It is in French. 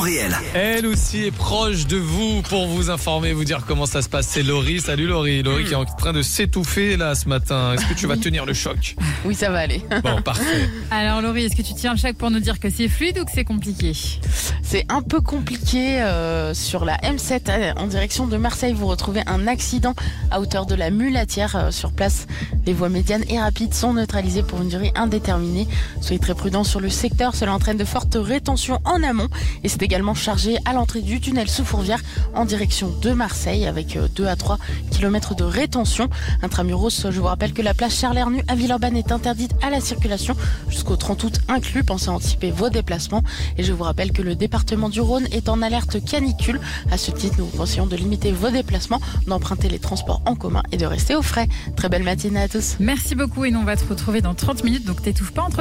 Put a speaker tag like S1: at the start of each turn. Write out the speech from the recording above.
S1: Réel.
S2: Elle aussi est proche de vous pour vous informer, vous dire comment ça se passe. C'est Laurie. Salut Laurie. Laurie qui est en train de s'étouffer là ce matin. Est-ce que tu vas tenir le choc?
S3: Oui, ça va aller.
S2: Bon, parfait.
S4: Alors Laurie, est-ce que tu tiens le choc pour nous dire que c'est fluide ou que c'est compliqué?
S3: C'est un peu compliqué sur la M7 en direction de Marseille. Vous retrouvez un accident à hauteur de la Mulatière. Sur place, les voies médianes et rapides sont neutralisées pour une durée indéterminée. Soyez très prudents sur le secteur. Cela entraîne de fortes rétentions en amont. Et c'est également chargé à l'entrée du tunnel sous Fourvière en direction de Marseille avec 2 à 3 km de rétention. Intramuros, je vous rappelle que la place Charles-Hernu à Villeurbanne est interdite à la circulation jusqu'au 30 août inclus. Pensez à anticiper vos déplacements. Et je vous rappelle que le département du Rhône est en alerte canicule. À ce titre, nous vous conseillons de limiter vos déplacements, d'emprunter les transports en commun et de rester au frais. Très belle matinée à tous.
S4: Merci beaucoup et nous on va te retrouver dans 30 minutes, donc t'étouffe pas entre